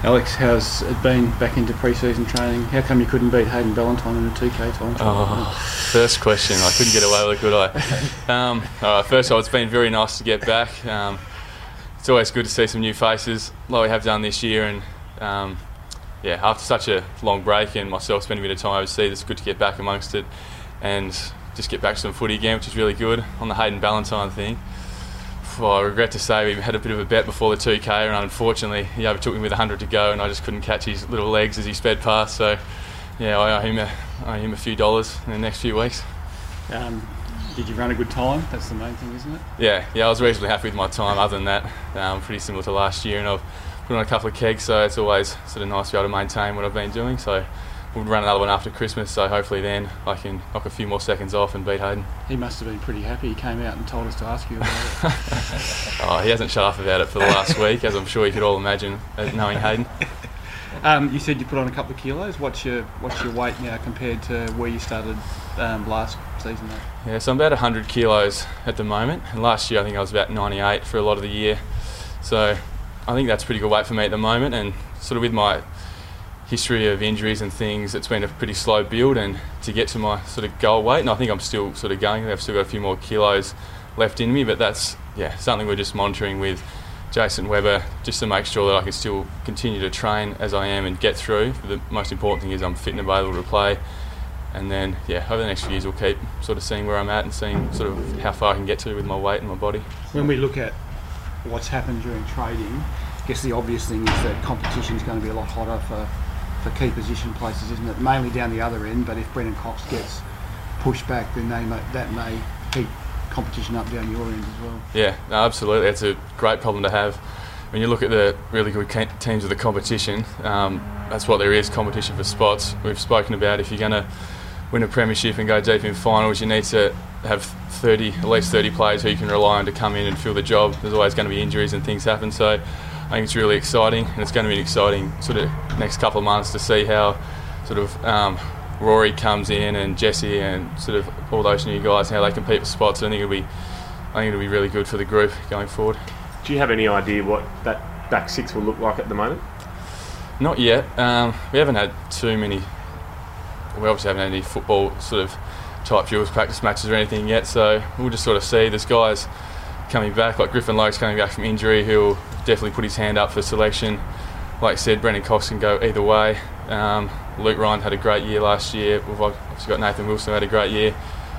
Alex, how's it been back into pre-season training? How come you couldn't beat Hayden Ballantyne in the 2K time? First question, I couldn't get away with it, could I? First of all, it's been very nice to get back. It's always good to see some new faces like we have done this year, and after such a long break and myself spending a bit of time overseas, it's good to get back amongst it and just get back to some footy again, which is really good. On the Hayden Ballantyne thing, I regret to say we had a bit of a bet before the 2K, and unfortunately he overtook me with 100 to go and I just couldn't catch his little legs as he sped past, so yeah, I owe him a few dollars in the next few weeks. Did you run a good time? That's the main thing, isn't it? Yeah, I was reasonably happy with my time. Other than that, pretty similar to last year, and I've put on a couple of kegs, so it's always sort of nice to be able to maintain what I've been doing. So we'll run another one after Christmas, so hopefully then I can knock a few more seconds off and beat Hayden. He must have been pretty happy. He came out and told us to ask you about it. He hasn't shut up about it for the last week, as I'm sure you could all imagine, knowing Hayden. You said you put on a couple of kilos. What's your weight now compared to where you started last season? Yeah, so I'm about 100 kilos at the moment, and last year I think I was about 98 for a lot of the year. So I think that's a pretty good weight for me at the moment, and sort of with my history of injuries and things, it's been a pretty slow build and to get to my sort of goal weight, and I think I'm still sort of going. I've still got a few more kilos left in me, but that's something we're just monitoring with Jason Weber, just to make sure that I can still continue to train as I am and get through. The most important thing is I'm fit and available to play, and then over the next few years we'll keep sort of seeing where I'm at and seeing sort of how far I can get to with my weight and my body. When we look at what's happened during trading, I guess the obvious thing is that competition is going to be a lot hotter for key position places, isn't it? Mainly down the other end, but if Brennan Cox gets pushed back, then that may keep competition up down your end as well. Yeah, no, absolutely. It's a great problem to have. When you look at the really good teams of the competition, that's what there is, competition for spots. We've spoken about if you're going to win a premiership and go deep in finals, you need to have at least 30 players who you can rely on to come in and fill the job. There's always going to be injuries and things happen, so I think it's really exciting, and it's going to be an exciting sort of next couple of months to see how sort of Rory comes in and Jesse and sort of all those new guys, how they compete for spots. I think it'll be really good for the group going forward. Do you have any idea what that back six will look like at the moment? Not yet. We haven't had too many. We obviously haven't had any football sort of type drills, practice matches or anything yet, so we'll just sort of see. There's guys coming back, like Griffin Logue's coming back from injury, who'll definitely put his hand up for selection. Like I said, Brennan Cox can go either way. Luke Ryan had a great year last year. We've obviously got Nathan Wilson who had a great year.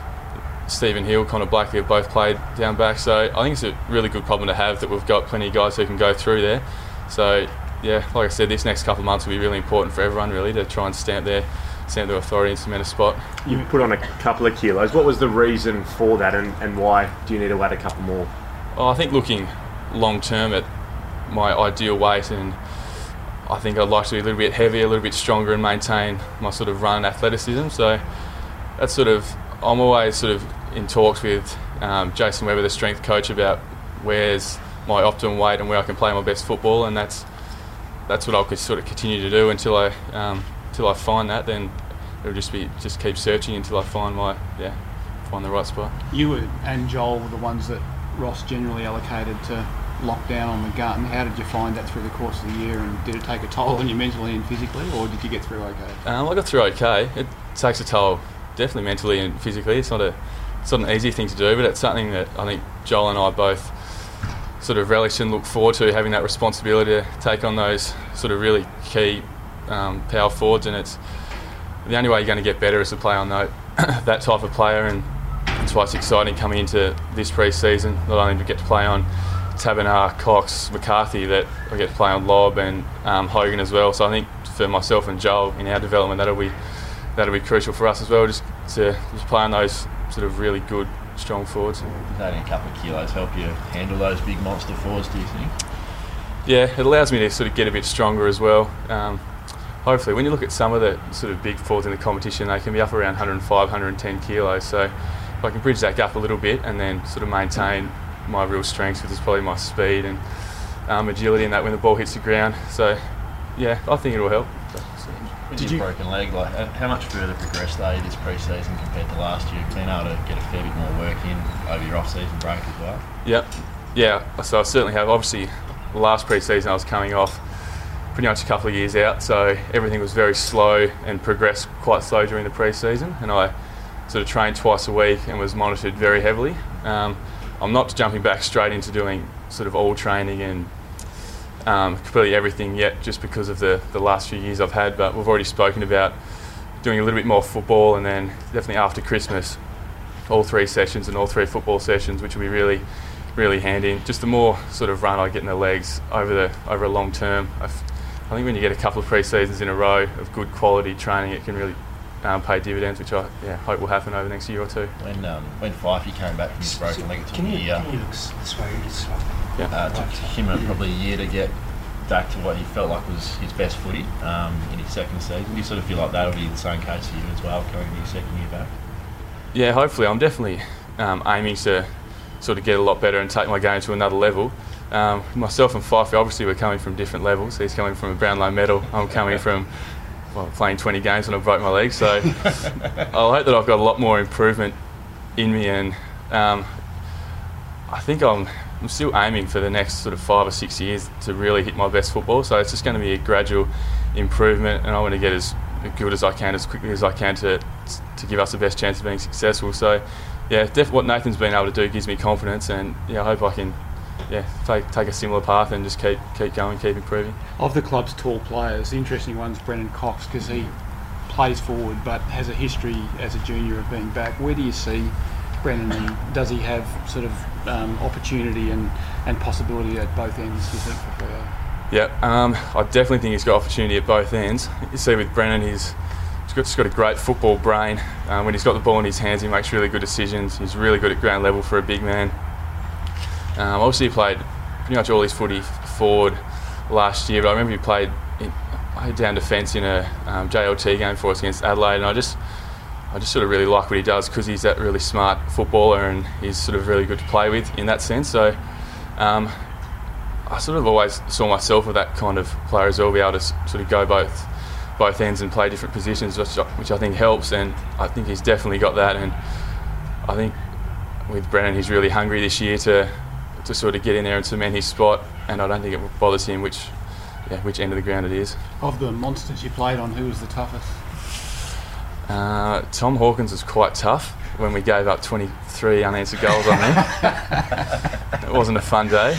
Stephen Hill, Connor Blackley have both played down back, so I think it's a really good problem to have that we've got plenty of guys who can go through there. So like I said, this next couple of months will be really important for everyone really to try and stamp their authority and cement a spot. You've put on a couple of kilos. What was the reason for that, and why do you need to add a couple more? I think looking long term at my ideal weight, and I think I'd like to be a little bit heavier, a little bit stronger, and maintain my sort of run athleticism. So that's I'm always sort of in talks with Jason Weber, the strength coach, about where's my optimum weight and where I can play my best football, and that's what I'll sort of continue to do until I find that. Then it'll just keep searching until I find find the right spot. You and Joel were the ones that Ross generally allocated to lock down on the gun. How did you find that through the course of the year, and did it take a toll on you mentally and physically, or did you get through okay? I got through okay. It takes a toll, definitely mentally and physically. It's not an easy thing to do, but it's something that I think Joel and I both sort of relish and look forward to, having that responsibility to take on those sort of really key power forwards, and it's the only way you're going to get better is to play on that type of player, and that's why it's exciting coming into this pre-season, not only to get to play on Tabernar, Cox, McCarthy, that I get to play on Lobb and Hogan as well. So I think for myself and Joel in our development, that'll be crucial for us as well, just to play on those sort of really good, strong forwards. Does adding a couple of kilos help you handle those big monster forwards, do you think? Yeah, it allows me to sort of get a bit stronger as well. Hopefully, when you look at some of the sort of big forwards in the competition, they can be up around 105, 110 kilos. So if I can bridge that gap a little bit and then sort of maintain my real strengths, which is probably my speed and agility and that when the ball hits the ground. So yeah, I think it'll help. With your broken leg, how much further progressed are you this pre-season compared to last year? You've been able to get a fair bit more work in over your off-season break as well? Yep. Yeah, so I certainly have. Obviously, the last pre-season I was coming off pretty much a couple of years out, so everything was very slow and progressed quite slow during the pre-season, and I sort of trained twice a week and was monitored very heavily. I'm not jumping back straight into doing sort of all training and completely everything yet, just because of the last few years I've had, but we've already spoken about doing a little bit more football, and then definitely after Christmas, all 3 sessions and all 3 football sessions, which will be really, really handy. And just the more sort of run I get in the legs over a long term, I think when you get a couple of pre-seasons in a row of good quality training, it can really pay dividends, which I hope will happen over the next year or two. When Fifey came back from his broken leg, it took him a year. Can you look this way? It took him probably a year to get back to what he felt like was his best footy in his second season. Do you sort of feel like that'll be the same case for you as well, going into your second year back? Yeah, hopefully. I'm definitely aiming to sort of get a lot better and take my game to another level. Myself and Fifey, obviously, we're coming from different levels. He's coming from a Brownlow medal. I'm coming from playing 20 games when I broke my leg. So I'll hope that I've got a lot more improvement in me, and I think I'm still aiming for the next sort of 5 or 6 years to really hit my best football. So it's just going to be a gradual improvement, and I want to get as good as I can, as quickly as I can, to give us the best chance of being successful. So yeah, what Nathan's been able to do gives me confidence, and I hope I can take a similar path and just keep going, keep improving. Of the club's tall players, the interesting one's Brennan Cox, because he plays forward but has a history as a junior of being back. Where do you see Brennan, and does he have sort of opportunity and possibility at both ends, do you think, for Freo? Yeah, I definitely think he's got opportunity at both ends. You see with Brennan, he's got a great football brain. When he's got the ball in his hands, he makes really good decisions. He's really good at ground level for a big man. Obviously, he played pretty much all his footy forward last year, but I remember he played down defence in a JLT game for us against Adelaide, and I just sort of really like what he does, because he's that really smart footballer and he's sort of really good to play with in that sense. So I sort of always saw myself with that kind of player as well, be able to sort of go both ends and play different positions, which I think helps, and I think he's definitely got that. And I think with Brennan, he's really hungry this year to sort of get in there and cement his spot, and I don't think it bothers him which end of the ground it is. Of the monsters you played on, who was the toughest? Tom Hawkins was quite tough when we gave up 23 unanswered goals on him. It wasn't a fun day.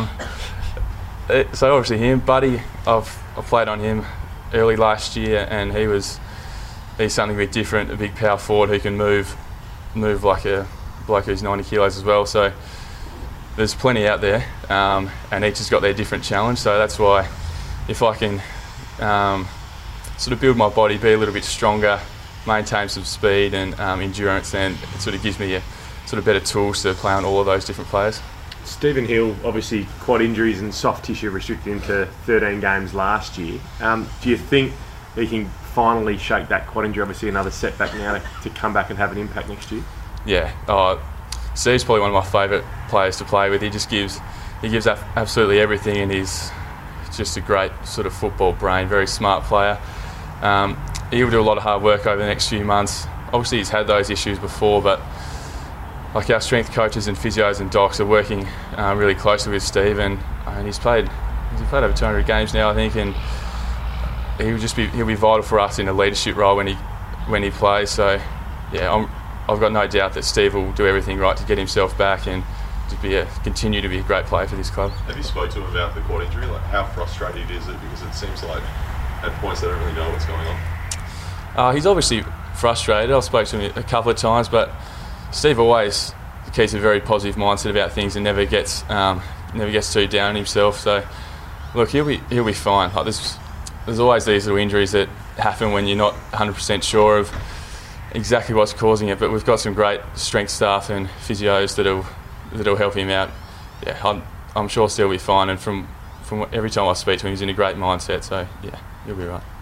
So obviously him, Buddy, I played on him early last year, and he's something a bit different, a big power forward who can move like a bloke who's 90 kilos as well. So there's plenty out there, and each has got their different challenge. So that's why, if I can sort of build my body, be a little bit stronger, maintain some speed and endurance, then it sort of gives me a sort of better tools to play on all of those different players. Stephen Hill, obviously quad injuries and soft tissue restricted him to 13 games last year. Do you think he can finally shake that quad injury? Obviously another setback now to come back and have an impact next year. Yeah, Steve's probably one of my favourite players to play with. He gives absolutely everything, and he's just a great sort of football brain, very smart player. He'll do a lot of hard work over the next few months. Obviously he's had those issues before, but like our strength coaches and physios and docs are working really closely with Steve, and he's played over 200 games now, I think, and he'll be vital for us in a leadership role when he plays. So yeah, I've got no doubt that Steve will do everything right to get himself back and to continue to be a great player for this club. Have you spoke to him about the quad injury? Like, how frustrating is it? Because it seems like at points they don't really know what's going on. He's obviously frustrated. I've spoken to him a couple of times, but Steve always keeps a very positive mindset about things and never gets too down on himself. So look, he'll be fine. Like, there's always these little injuries that happen when you're not 100% sure of exactly what's causing it, but we've got some great strength staff and physios that'll help him out. Yeah, I'm sure Steve will be fine, and from every time I speak to him, he's in a great mindset. So yeah, he'll be right.